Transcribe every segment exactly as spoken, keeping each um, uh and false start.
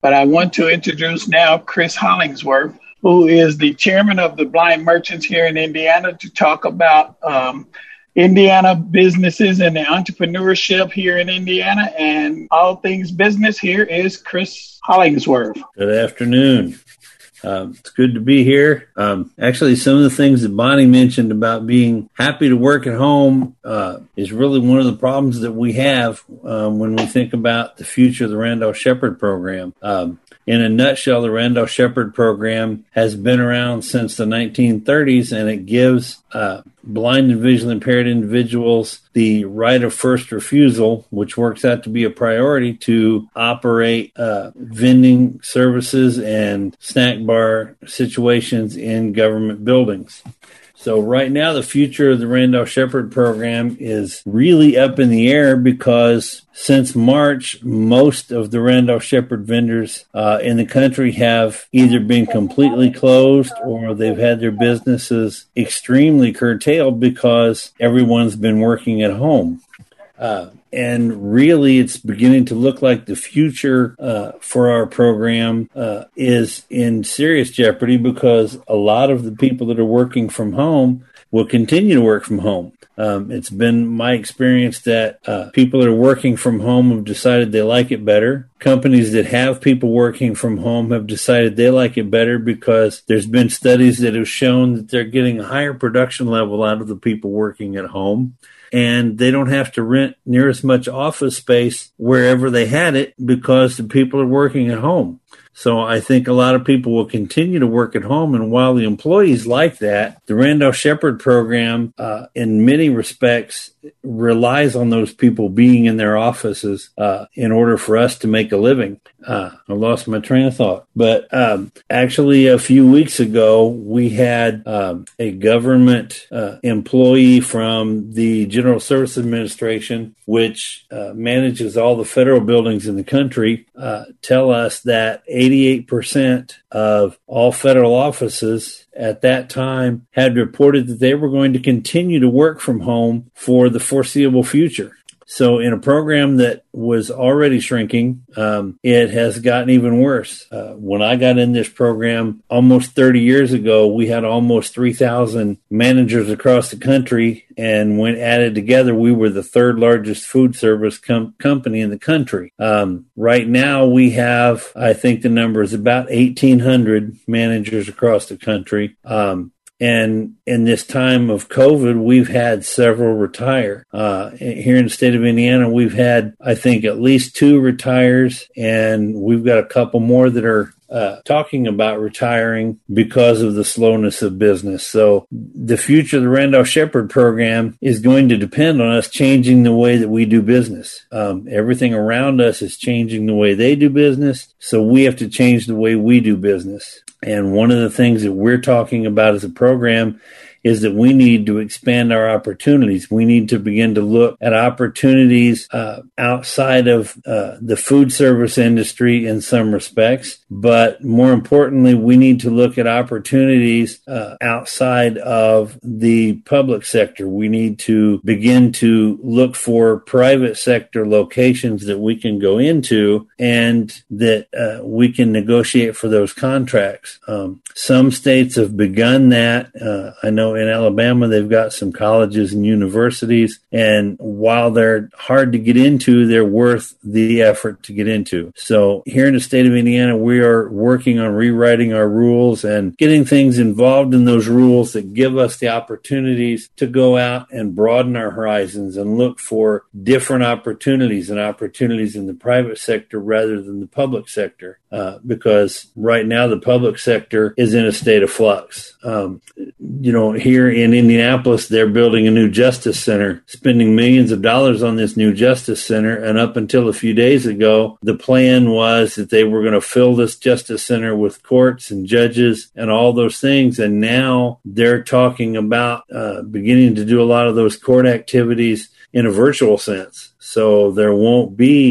But I want to introduce now Chris Hollingsworth, who is the chairman of the Blind Merchants here in Indiana, to talk about um, Indiana businesses and the entrepreneurship here in Indiana and all things business. Here is Chris Hollingsworth. Good afternoon. Um, it's good to be here. Um, actually, some of the things that Bonnie mentioned about being happy to work at home uh, is really one of the problems that we have um, when we think about the future of the Randolph-Sheppard program. Um, in a nutshell, the Randolph-Sheppard program has been around since the nineteen thirties, and it gives uh, blind and visually impaired individuals the right of first refusal, which works out to be a priority to operate uh, vending services and snack bar situations in government buildings. So right now, the future of the Randolph-Sheppard program is really up in the air because since March, most of the Randolph-Sheppard vendors uh, in the country have either been completely closed or they've had their businesses extremely curtailed because everyone's been working at home. Uh, and really, it's beginning to look like the future uh, for our program uh, is in serious jeopardy because a lot of the people that are working from home will continue to work from home. Um, it's been my experience that uh, people that are working from home have decided they like it better. Companies that have people working from home have decided they like it better because there's been studies that have shown that they're getting a higher production level out of the people working at home. And they don't have to rent near as much office space wherever they had it because the people are working at home. So I think a lot of people will continue to work at home. And while the employees like that, the Randolph-Sheppard program, uh, in many respects, relies on those people being in their offices uh, in order for us to make a living. Uh, I lost my train of thought. But um, actually, a few weeks ago, we had um, a government uh, employee from the General Services Administration, which uh, manages all the federal buildings in the country, uh, tell us that eighty-eight percent of all federal offices at that time had reported that they were going to continue to work from home for the foreseeable future. So in a program that was already shrinking, um, it has gotten even worse. Uh, when I got in this program almost thirty years ago, we had almost three thousand managers across the country. And when added together, we were the third largest food service com- company in the country. Um, right now, we have, I think the number is about eighteen hundred managers across the country. Um, And in this time of COVID, we've had several retire. Uh, here in the state of Indiana, we've had, I think, at least two retires, and we've got a couple more that are uh, talking about retiring because of the slowness of business. So the future of the Randolph-Sheppard program is going to depend on us changing the way that we do business. Um, everything around us is changing the way they do business, so we have to change the way we do business. And one of the things that we're talking about as a program is that we need to expand our opportunities. We need to begin to look at opportunities uh, outside of uh, the food service industry in some respects. But more importantly, we need to look at opportunities uh, outside of the public sector. We need to begin to look for private sector locations that we can go into and that uh, we can negotiate for those contracts. Um, some states have begun that. Uh, I know in Alabama, they've got some colleges and universities, and while they're hard to get into, they're worth the effort to get into. So here in the state of Indiana, we are working on rewriting our rules and getting things involved in those rules that give us the opportunities to go out and broaden our horizons and look for different opportunities and opportunities in the private sector rather than the public sector. Uh, because right now the public sector is in a state of flux. Um, you know, here in Indianapolis, they're building a new justice center, spending millions of dollars on this new justice center. And up until a few days ago, the plan was that they were going to fill this justice center with courts and judges and all those things. And now they're talking about uh, beginning to do a lot of those court activities in a virtual sense. So there won't be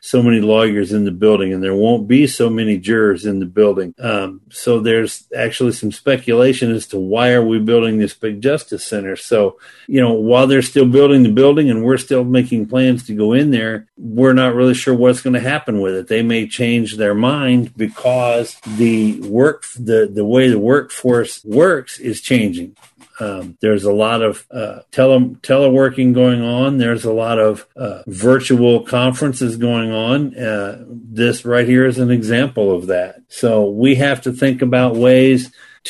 so many lawyers in the building, and there won't be so many jurors in the building. Um, so there's actually some speculation as to why are we building this big justice center. So, you know, while they're still building the building and we're still making plans to go in there, we're not really sure what's going to happen with it. They may change their mind because the work, the, the way the workforce works is changing. Um, there's a lot of uh, tele teleworking going on. There's a lot of uh, virtual conferences going on. Uh, this right here is an example of that. So we have to think about ways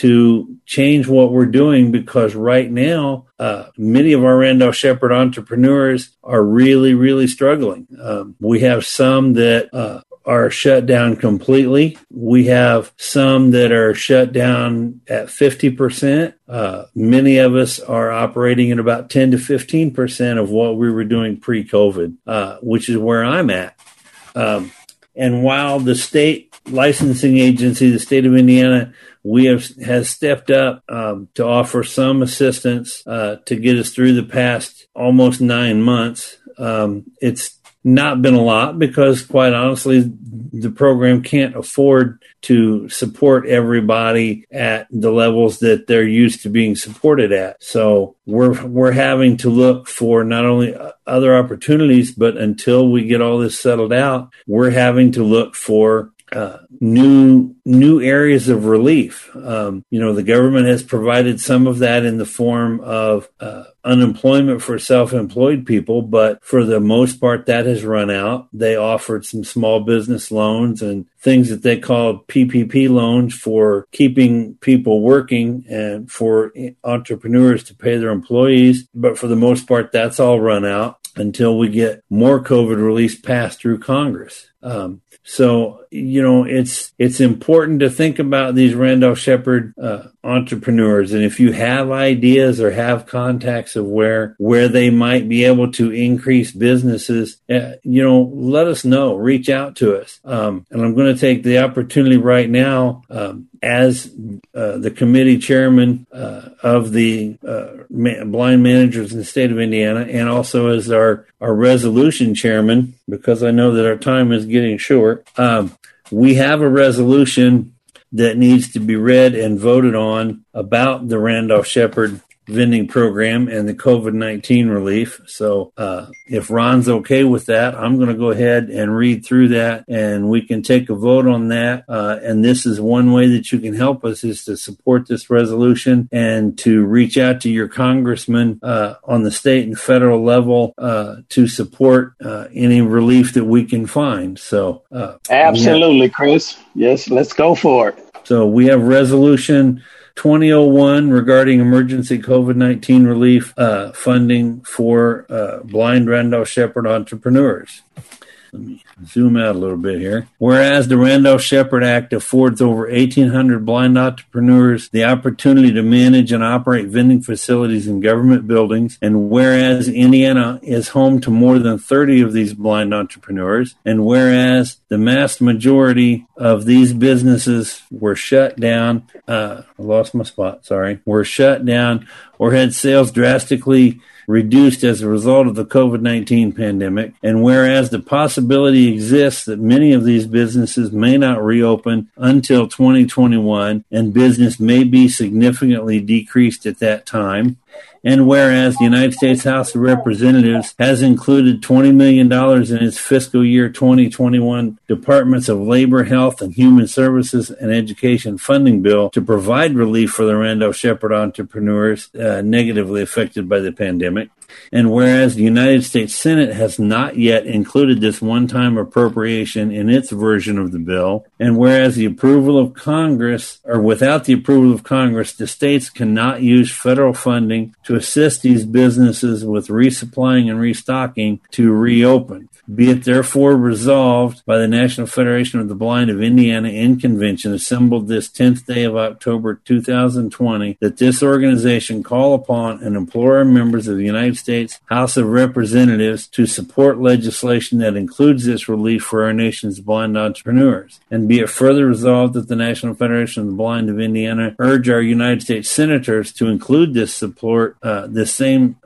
to change what we're doing, because right now, uh, many of our Randolph-Sheppard entrepreneurs are really, really struggling. Um, we have some that uh, are shut down completely. We have some that are shut down at fifty percent. Uh, many of us are operating at about ten to fifteen percent of what we were doing pre-COVID, uh, which is where I'm at. Um, and while the state licensing agency, the state of Indiana, we have has stepped up um, to offer some assistance uh, to get us through the past almost nine months. Um, it's not been a lot because, quite honestly, the program can't afford to support everybody at the levels that they're used to being supported at. So we're we're having to look for not only other opportunities, but until we get all this settled out, we're having to look for Uh, new new areas of relief. Um, you know, the government has provided some of that in the form of uh, unemployment for self-employed people, but for the most part, that has run out. They offered some small business loans and things that they called P P P loans for keeping people working and for entrepreneurs to pay their employees. But for the most part, that's all run out until we get more COVID relief passed through Congress. Um, so, you know, it's it's important to think about these Randolph-Sheppard uh, entrepreneurs. And if you have ideas or have contacts of where where they might be able to increase businesses, uh, you know, let us know. Reach out to us. Um, and I'm going to take the opportunity right now um, as uh, the committee chairman uh, of the uh, ma- blind managers in the state of Indiana, and also as our, our resolution chairman, because I know that our time is getting short. Um, we have a resolution that needs to be read and voted on about the Randolph-Sheppard vending program and the COVID nineteen relief. So uh, if Ron's okay with that, I'm going to go ahead and read through that, and we can take a vote on that. Uh, and this is one way that you can help us, is to support this resolution and to reach out to your congressman uh, on the state and federal level uh, to support uh, any relief that we can find. So uh, absolutely, have, Chris. Yes, let's go for it. So we have resolution twenty oh one regarding emergency COVID nineteen relief uh, funding for uh, blind Randolph-Sheppard entrepreneurs. Let me zoom out a little bit here. Whereas the Randolph-Sheppard Act affords over eighteen hundred blind entrepreneurs the opportunity to manage and operate vending facilities in government buildings, and whereas Indiana is home to more than thirty of these blind entrepreneurs, and whereas the vast majority of these businesses were shut down, uh, I lost my spot, sorry, were shut down or had sales drastically reduced as a result of the COVID nineteen pandemic, and whereas the possibility exists that many of these businesses may not reopen until twenty twenty-one, and business may be significantly decreased at that time, and whereas the United States House of Representatives has included twenty million dollars in its fiscal year twenty twenty-one Departments of Labor, Health, and Human Services and Education funding bill to provide relief for the Randolph-Sheppard entrepreneurs uh, negatively affected by the pandemic, and whereas the United States Senate has not yet included this one-time appropriation in its version of the bill, and whereas the approval of Congress, or without the approval of Congress, the states cannot use federal funding to assist these businesses with resupplying and restocking to reopen. Be it therefore resolved by the National Federation of the Blind of Indiana in convention assembled this tenth day of October two thousand twenty that this organization call upon and implore members of the United States House of Representatives to support legislation that includes this relief for our nation's blind entrepreneurs. And be it further resolved that the National Federation of the Blind of Indiana urge our United States senators to include this support, uh, this same uh,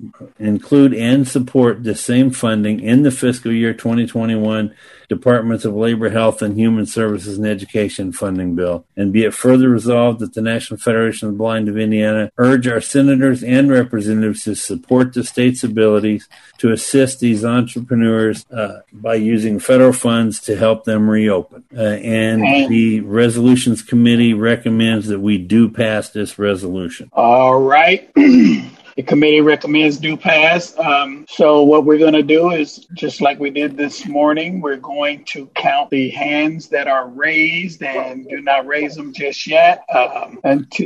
include and support the same funding in the fiscal year twenty twenty-one Departments of Labor, Health, and Human Services and Education funding bill. And be it further resolved that the National Federation of the Blind of Indiana urge our senators and representatives to support the state's abilities to assist these entrepreneurs uh, by using federal funds to help them reopen. Uh, and the Resolutions Committee recommends that we do pass this resolution. All right. The committee recommends do pass. Um, so what we're going to do is, just like we did this morning, we're going to count the hands that are raised, and do not raise them just yet um, until,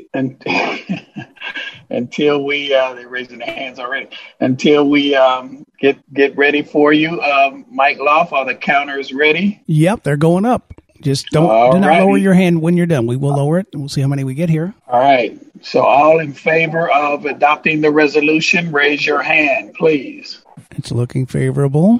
until we, uh, they're raising their hands already, until we um, get, get ready for you. Um, Mike Loft, are the counters ready? Yep, they're going up. Just don't All do not righty. lower your hand when you're done. We will lower it, and we'll see how many we get here. All right. So all in favor of adopting the resolution, raise your hand, please. It's looking favorable.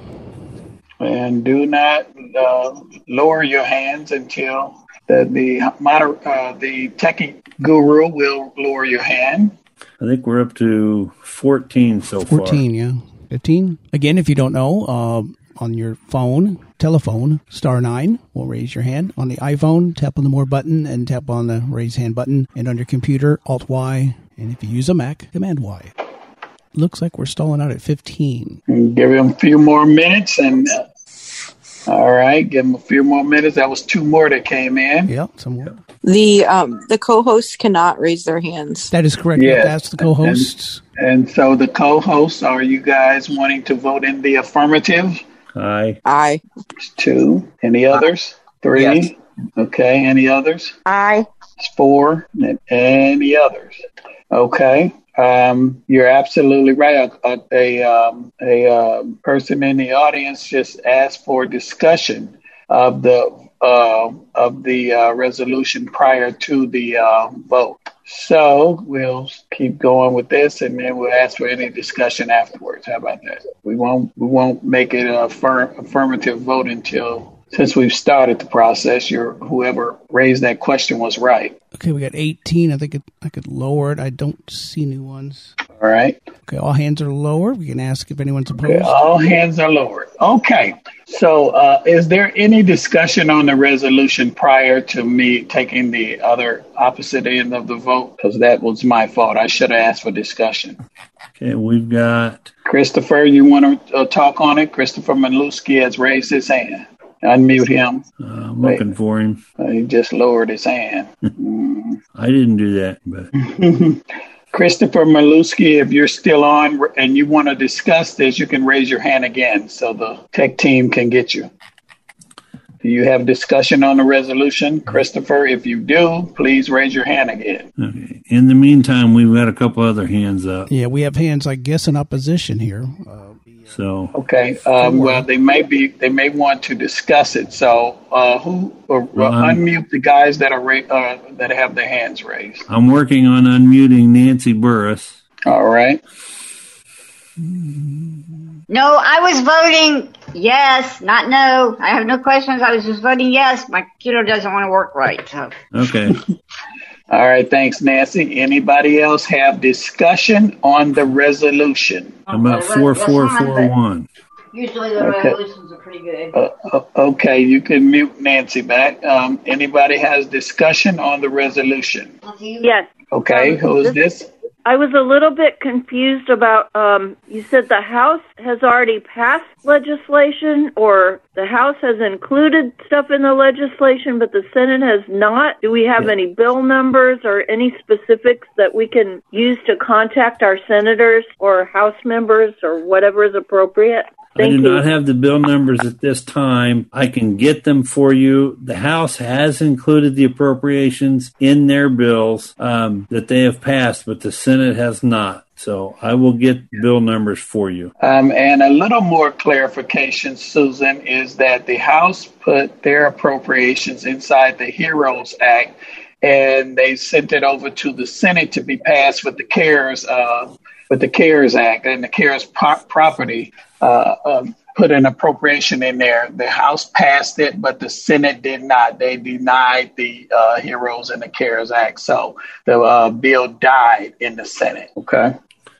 And do not uh, lower your hands until the the, moder- uh, the techie guru will lower your hand. I think we're up to fourteen so far. fourteen, yeah. fifteen. Again, if you don't know, uh, on your phone, telephone, star nine will raise your hand. On the iPhone, tap on the more button and tap on the raise hand button. And on your computer, alt Y. And if you use a Mac, command Y. Looks like we're stalling out at fifteen. Give him a few more minutes. and uh, All right, give him a few more minutes. That was two more that came in. Yep, some more. The um the co-hosts cannot raise their hands. That is correct. Yeah. That's the co-hosts. And, and so the co-hosts, are you guys wanting to vote in the affirmative? Aye. Aye. Two. Any others? Three. Yes. Okay. Any others? Aye. It's four. And any others? Okay. Um, you're absolutely right. A, a, um, a um, person in the audience just asked for discussion of the uh, of the uh, resolution prior to the uh, vote. So we'll keep going with this, and then we'll ask for any discussion afterwards. How about that? We won't we won't make it a affirm, affirmative vote until, since we've started the process, your whoever raised that question was right. Okay, we got eighteen. I think it, I could lower it. I don't see new ones. All right. Okay, all hands are lower. We can ask if anyone's opposed. Okay, all hands are lowered. Okay. So uh, is there any discussion on the resolution prior to me taking the other opposite end of the vote? Because that was my fault. I should have asked for discussion. Okay, we've got... Christopher, you want to uh, talk on it? Christopher Maluski has raised his hand. Unmute him. Uh, I'm looking Wait. for him. Uh, he just lowered his hand. mm. I didn't do that, but... Christopher Maluski, if you're still on and you want to discuss this, you can raise your hand again so the tech team can get you. Do you have discussion on the resolution? Christopher, if you do, please raise your hand again. Okay. In the meantime, we've got a couple other hands up. Yeah, we have hands, I guess, in opposition here. Uh, so okay, um, well, they may be, they may want to discuss it. So, uh, who or well, uh, unmute the guys that are ra- uh, that have their hands raised. I'm working on unmuting Nancy Burris. All right. No, I was voting yes, not no. I have no questions. I was just voting yes. My computer doesn't want to work right. So. Okay. All right. Thanks, Nancy. Anybody else have discussion on the resolution? How about four four four one? Usually the okay. resolutions are pretty good. Uh, okay, you can mute Nancy back. Um, anybody has discussion on the resolution? Yes. Okay, um, who is this? this? I was a little bit confused about, um, you said the House has already passed legislation, or the House has included stuff in the legislation, but the Senate has not. Do we have yeah. any bill numbers or any specifics that we can use to contact our senators or House members or whatever is appropriate? Thank I do you. not have the bill numbers at this time. I can get them for you. The House has included the appropriations in their bills um, that they have passed, but the Senate has not. So I will get bill numbers for you. Um, and a little more clarification, Susan, is that the House put their appropriations inside the HEROES Act, and they sent it over to the Senate to be passed with the CARES uh, with the CARES Act and the CARES po- property. Uh, uh, put an appropriation in there. The House passed it, but the Senate did not. They denied the uh, HEROES and the CARES Act. So the uh, bill died in the Senate. Okay.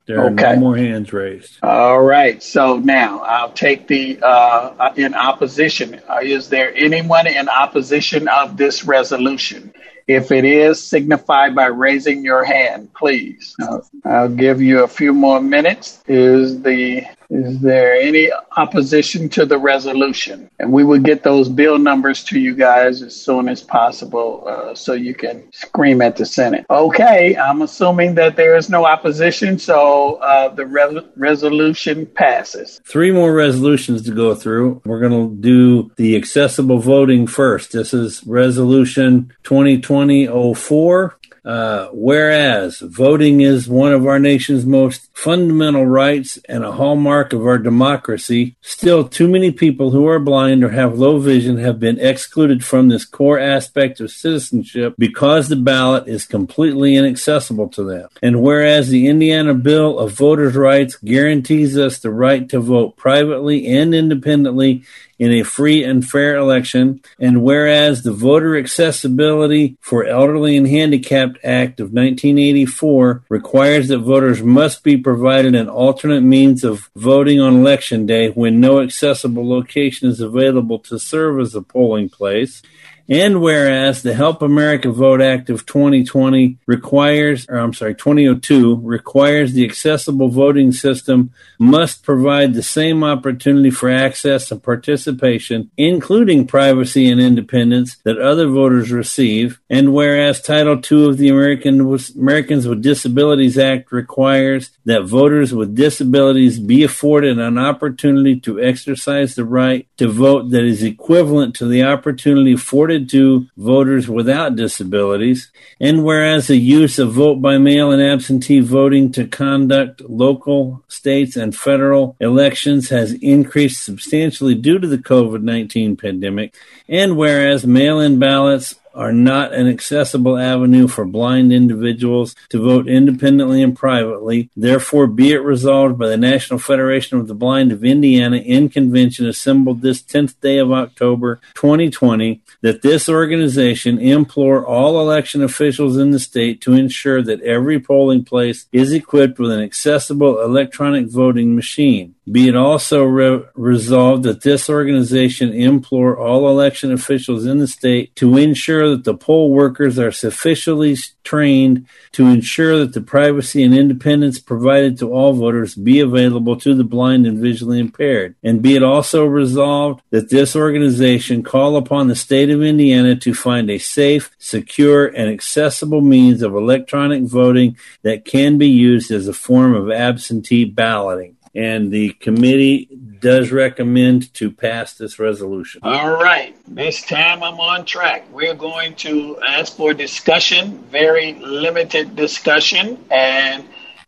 There are Okay. no more hands raised. All right. So now I'll take the uh, in opposition. Uh, is there anyone in opposition of this resolution? If it is, signify by raising your hand, please. Uh, I'll give you a few more minutes. Is the is there any opposition to the resolution? And we will get those bill numbers to you guys as soon as possible uh, so you can scream at the Senate. Okay, I'm assuming that there is no opposition, so uh, the re- resolution passes. Three more resolutions to go through. We're going to do the accessible voting first. This is Resolution twenty twenty oh four. Uh, whereas voting is one of our nation's most fundamental rights and a hallmark of our democracy, still too many people who are blind or have low vision have been excluded from this core aspect of citizenship because the ballot is completely inaccessible to them. And whereas the Indiana Bill of Voters' Rights guarantees us the right to vote privately and independently in a free and fair election, and whereas the Voter Accessibility for Elderly and Handicapped Act of nineteen eighty-four requires that voters must be provided an alternate means of voting on election day when no accessible location is available to serve as a polling place, and whereas the Help America Vote Act of twenty twenty requires, or I'm sorry, twenty oh two requires the accessible voting system must provide the same opportunity for access and participation, including privacy and independence, that other voters receive. And whereas Title two of the American, Americans with Disabilities Act requires that voters with disabilities be afforded an opportunity to exercise the right to vote that is equivalent to the opportunity afforded to voters without disabilities, and whereas the use of vote by mail and absentee voting to conduct local, states, and federal elections has increased substantially due to the COVID nineteen pandemic, and whereas mail-in ballots are not an accessible avenue for blind individuals to vote independently and privately. Therefore, be it resolved by the National Federation of the Blind of Indiana in convention assembled this tenth day of October, twenty twenty, that this organization implore all election officials in the state to ensure that every polling place is equipped with an accessible electronic voting machine. Be it also re- resolved that this organization implore all election officials in the state to ensure that the poll workers are sufficiently trained to ensure that the privacy and independence provided to all voters be available to the blind and visually impaired. And be it also resolved that this organization call upon the state of Indiana to find a safe, secure, and accessible means of electronic voting that can be used as a form of absentee balloting. And the committee does recommend to pass this resolution. All right. This time I'm on track. We're going to ask for discussion, very limited discussion. And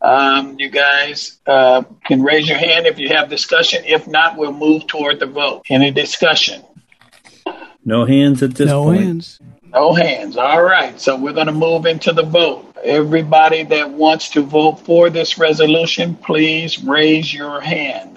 um, you guys uh, can raise your hand if you have discussion. If not, we'll move toward the vote. Any discussion? No hands at this no point. No hands. No hands. All right. So we're going to move into the vote. Everybody that wants to vote for this resolution, please raise your hand.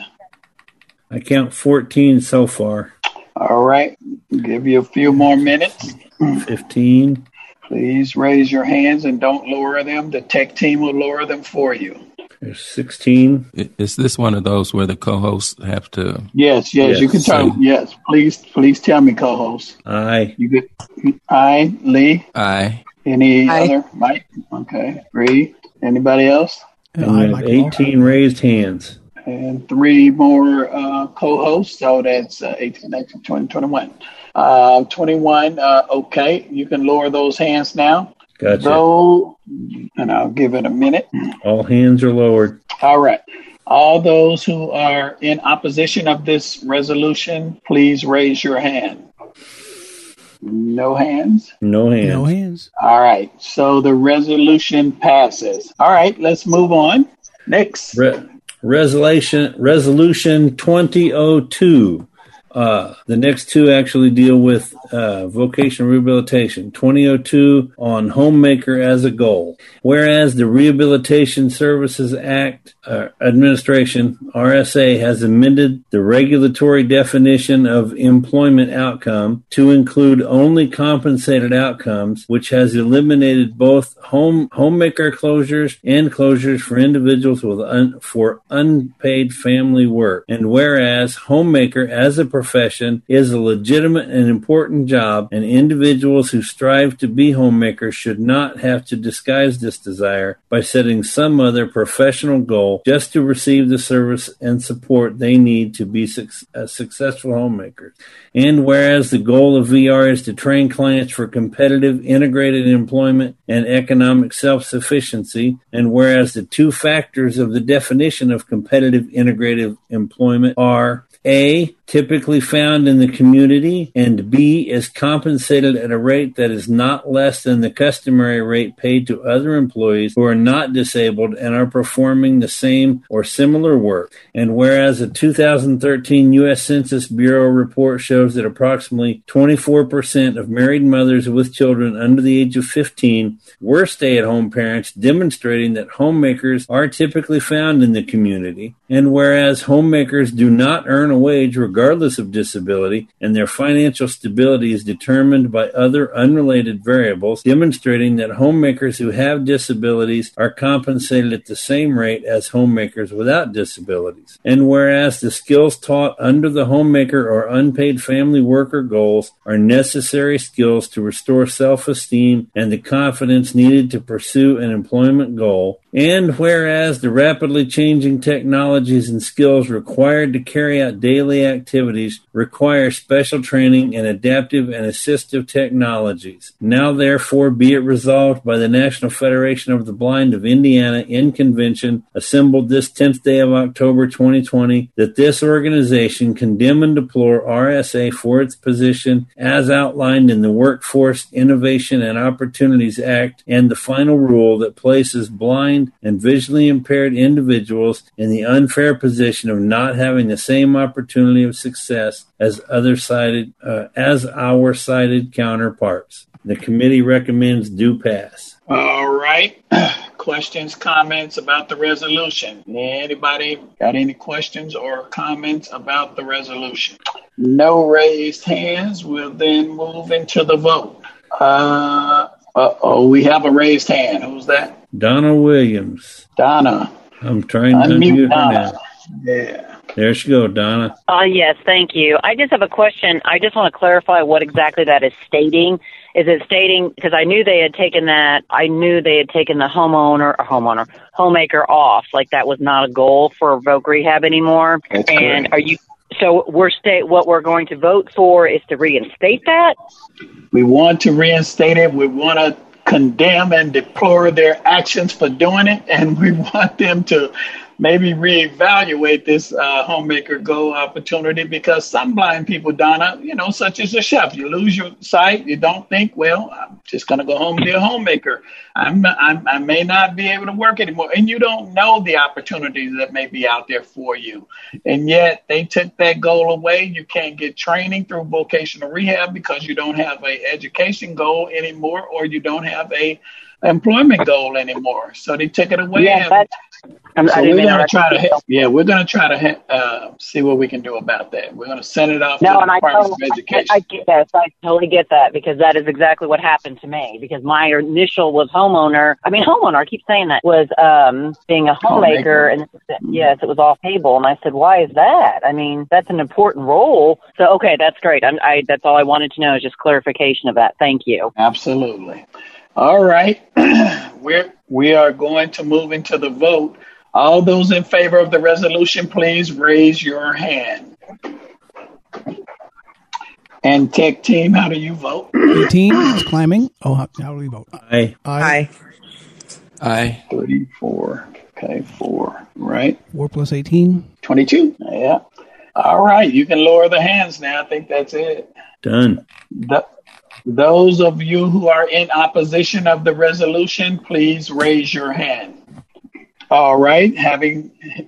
I count fourteen so far. All right. Give you a few more minutes. fifteen. Please raise your hands and don't lower them. The tech team will lower them for you. There's sixteen. Is this one of those where the co-hosts have to? Yes, yes, Yes. you can tell. So- Yes, please, please tell me, co-host. Aye. You good? Aye, Lee. Aye. Any Aye. other? Mike. Okay. Bree. Anybody else? And I we have like it all. eighteen raised hands. And three more uh, co-hosts. So that's uh, eighteen, nineteen, twenty, twenty-one. Uh, twenty-one. Uh, okay, you can lower those hands now. Gotcha. So, and I'll give it a minute. All hands are lowered. All right. All those who are in opposition of this resolution, please raise your hand. No hands? No hands. No hands. All right. So the resolution passes. All right. Let's move on. Next. Re- resolution Resolution twenty oh two. Uh, the next two actually deal with uh, vocational rehabilitation. twenty oh two on homemaker as a goal. Whereas the Rehabilitation Services Act uh, Administration, R S A, has amended the regulatory definition of employment outcome to include only compensated outcomes, which has eliminated both home homemaker closures and closures for individuals with un, for unpaid family work. And whereas homemaker as a profession is a legitimate and important job, and individuals who strive to be homemakers should not have to disguise this desire by setting some other professional goal just to receive the service and support they need to be su- a successful homemakers. And whereas the goal of V R is to train clients for competitive integrated employment and economic self-sufficiency, and whereas the two factors of the definition of competitive integrated employment are A, typically found in the community, and B, is compensated at a rate that is not less than the customary rate paid to other employees who are not disabled and are performing the same or similar work. And whereas a two thousand thirteen U S Census Bureau report shows that approximately twenty-four percent of married mothers with children under the age of fifteen were stay-at-home parents, demonstrating that homemakers are typically found in the community. And whereas homemakers do not earn a wage regardless of disability, and their financial stability is determined by other unrelated variables, demonstrating that homemakers who have disabilities are compensated at the same rate as homemakers without disabilities. And whereas the skills taught under the homemaker or unpaid family worker goals are necessary skills to restore self-esteem and the confidence needed to pursue an employment goal, and whereas the rapidly changing technologies and skills required to carry out daily activities require special training in adaptive and assistive technologies. Now, therefore, be it resolved by the National Federation of the Blind of Indiana in convention assembled this tenth day of October twenty twenty that this organization condemn and deplore R S A for its position as outlined in the Workforce Innovation and Opportunities Act and the final rule that places blind and visually impaired individuals in the unfair position of not having the same opportunity of success as other cited uh, as our cited counterparts. The committee recommends do pass. All right. Questions, comments about the resolution? Anybody got any questions or comments about the resolution? No raised hands. We'll then move into the vote. Uh, uh-oh, we have a raised hand. Who's that? Donna Williams. Donna. I'm trying to unmute, unmute her now. Yeah. There she goes, Donna. Uh, yes, thank you. I just have a question. I just want to clarify what exactly that is stating. Is it stating, because I knew they had taken that, I knew they had taken the homeowner, or homeowner, homemaker off, like that was not a goal for Voc Rehab anymore. That's and correct. Are you, so we're state, what we're going to vote for is to reinstate that? We want to reinstate it. We want to condemn and deplore their actions for doing it, and we want them to maybe reevaluate this uh, homemaker goal opportunity, because some blind people, Donna, you know, such as a chef, you lose your sight, you don't think, well, I'm just going to go home and be a homemaker. I'm, I'm, I may not be able to work anymore. And you don't know the opportunities that may be out there for you. And yet they took that goal away. You can't get training through vocational rehab because you don't have an education goal anymore, or you don't have a employment goal anymore. So they took it away. Yeah, and, I'm, so I we're didn't going to try to, yeah, we're going to try to uh, see what we can do about that. We're going to send it off no, to the and Department I totally, of Education. I, I get that. I totally get that, because that is exactly what happened to me. Because my initial was homeowner. I mean, homeowner. I keep saying that was um, being a homemaker, homemaker. and yes, it was off table. And I said, why is that? I mean, that's an important role. So, okay, that's great. I'm, I that's all I wanted to know is just clarification of that. Thank you. Absolutely. All right, we're we are going to move into the vote. All those in favor of the resolution, please raise your hand. And tech team, how do you vote? eighteen is climbing. Oh, how, how do we vote? Aye. Aye. Aye. Three, four. Okay, four. Right. Four plus eighteen. Twenty-two. Yeah. All right, you can lower the hands now. I think that's it. Done. The, those of you who are in opposition of the resolution, please raise your hand. All right. Having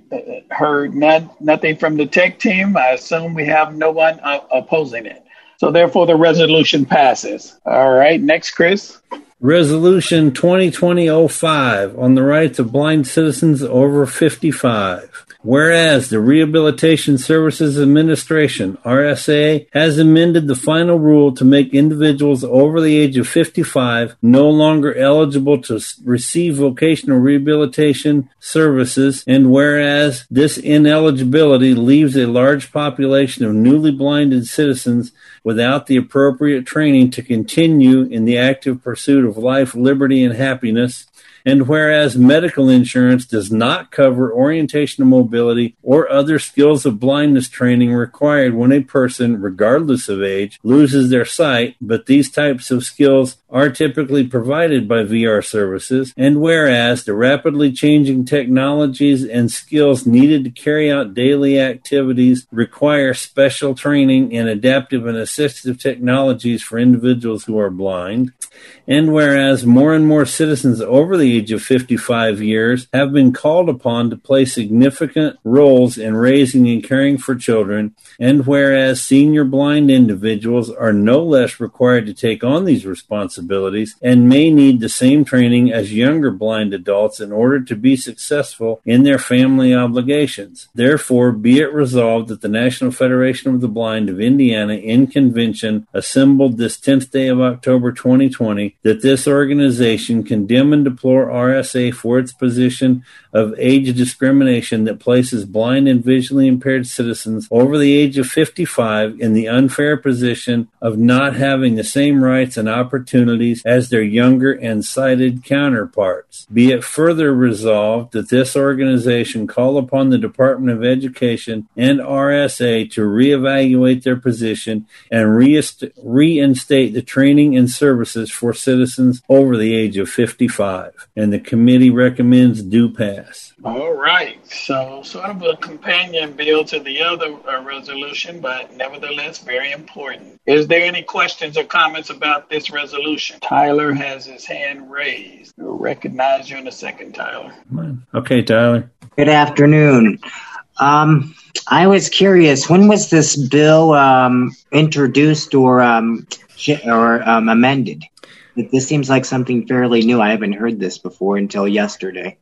heard not, nothing from the tech team, I assume we have no one uh, opposing it. So therefore, the resolution passes. All right. Next, Chris. Resolution twenty twenty oh five on the rights of blind citizens over fifty-five. Whereas the Rehabilitation Services Administration, R S A, has amended the final rule to make individuals over the age of fifty-five no longer eligible to receive vocational rehabilitation services, and whereas this ineligibility leaves a large population of newly blinded citizens without the appropriate training to continue in the active pursuit of life, liberty, and happiness, and whereas medical insurance does not cover orientational mobility or other skills of blindness training required when a person, regardless of age, loses their sight, but these types of skills are typically provided by V R services, and whereas the rapidly changing technologies and skills needed to carry out daily activities require special training in adaptive and assistive technologies for individuals who are blind, and whereas more and more citizens over the age of fifty-five years have been called upon to play significant roles in raising and caring for children, and whereas senior blind individuals are no less required to take on these responsibilities and may need the same training as younger blind adults in order to be successful in their family obligations. Therefore, be it resolved that the National Federation of the Blind of Indiana in convention assembled this tenth day of October twenty twenty, that this organization condemn and deplore R S A for its position of age discrimination that places blind and visually impaired citizens over the age of fifty-five in the unfair position of not having the same rights and opportunities as their younger and sighted counterparts. Be it further resolved that this organization call upon the Department of Education and R S A to reevaluate their position and reinstate the training and services for citizens over the age of fifty-five. And the committee recommends do pass. All right. So sort of a companion bill to the other uh, resolution, but nevertheless very important. Is there any questions or comments about this resolution? Tyler has his hand raised. We'll recognize you in a second, Tyler. Okay, Tyler. Good afternoon. Um, I was curious, when was this bill um, introduced or um, or um, amended? This seems like something fairly new. I haven't heard this before until yesterday.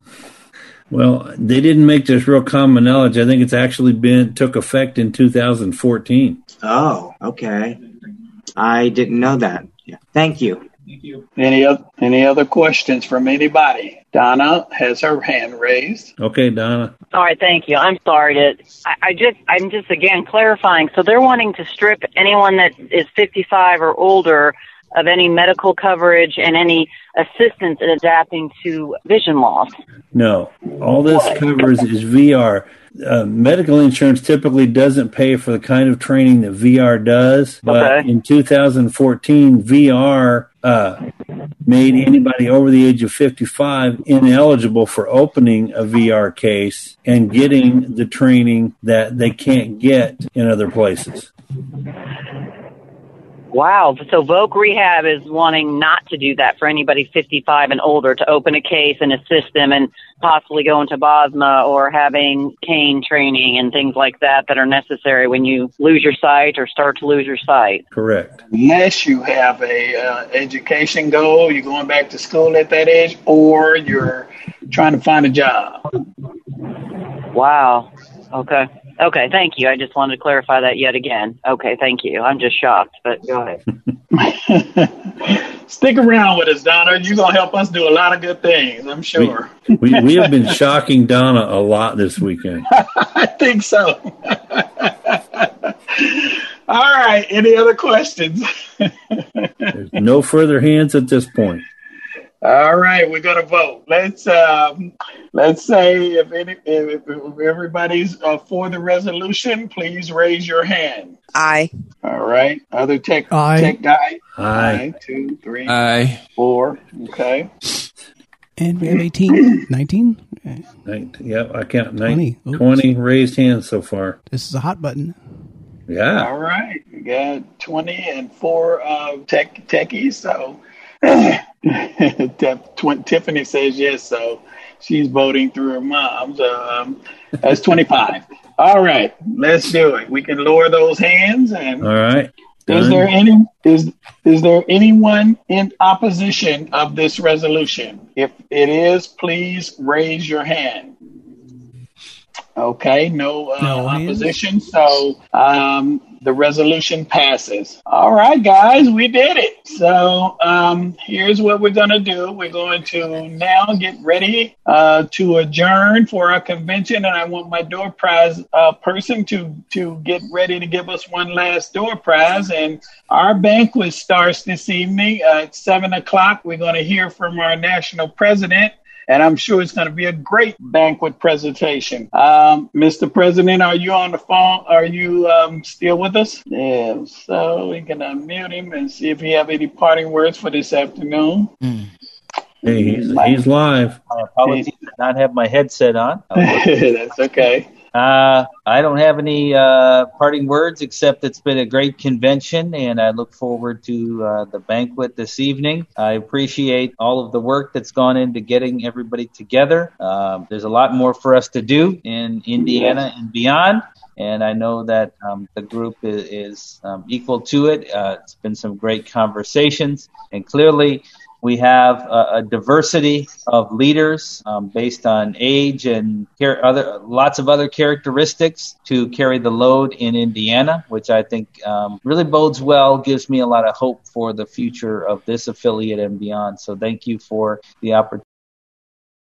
Well, they didn't make this real common knowledge. I think it's actually been took effect in two thousand fourteen. Oh, okay. I didn't know that. Yeah. Thank you. Thank you. Any other, any other questions from anybody? Donna has her hand raised. Okay, Donna. All right, thank you. I'm sorry to, I, I just, I'm just again clarifying. So they're wanting to strip anyone that is fifty-five or older of any medical coverage and any assistance in adapting to vision loss. No, all this covers is V R. Uh, medical insurance typically doesn't pay for the kind of training that V R does, but okay. In two thousand fourteen, V R uh, made anybody over the age of fifty-five ineligible for opening a V R case and getting the training that they can't get in other places. Wow. So Voc Rehab is wanting not to do that for anybody fifty-five and older, to open a case and assist them and possibly go into B O S M A or having cane training and things like that that are necessary when you lose your sight or start to lose your sight. Correct. Unless you have a uh, education goal, you're going back to school at that age, or you're trying to find a job. Wow. Okay. Okay, thank you. I just wanted to clarify that yet again. Okay, thank you. I'm just shocked, but go ahead. Stick around with us, Donna. You're going to help us do a lot of good things, I'm sure. We, we, we have been shocking Donna a lot this weekend. I think so. All right, any other questions? There's no further hands at this point. All right, we're gonna vote. Let's um, let's say if any, if, if everybody's uh, for the resolution, please raise your hand. Aye. All right. Other tech Aye. tech guy. Aye. One, two, three, Aye. four. Okay. And we have eighteen, nineteen. Nine, yep, I count twenty. nine, twenty raised hands so far. This is a hot button. Yeah. All right. We got twenty and four uh, tech techies. So Tiffany says yes. So she's voting through her mom's. Um, that's twenty-five. All right, let's do it. We can lower those hands. And all right. Done. Is there any is is there anyone in opposition of this resolution? If it is, please raise your hand. Okay, no, uh, no opposition. So um, the resolution passes. All right, guys, we did it. So um, here's what we're going to do. We're going to now get ready uh, to adjourn for our convention. And I want my door prize uh, person to, to get ready to give us one last door prize. And our banquet starts this evening uh, at seven o'clock. We're going to hear from our national president. And I'm sure it's going to be a great banquet presentation. Um, Mister President, are you on the phone? Are you um, still with us? Yeah, so we can unmute him and see if he have any parting words for this afternoon. Mm. Hey, he's, he's live. My apologies to not have my headset on. That's okay. Uh, I don't have any uh, parting words except it's been a great convention, and I look forward to uh, the banquet this evening. I appreciate all of the work that's gone into getting everybody together. Um, there's a lot more for us to do in Indiana and beyond, and I know that um, the group is, is um, equal to it. Uh, it's been some great conversations, and clearly we have a, a diversity of leaders um, based on age and car- other lots of other characteristics to carry the load in Indiana, which I think um, really bodes well, gives me a lot of hope for the future of this affiliate and beyond. So thank you for the opportunity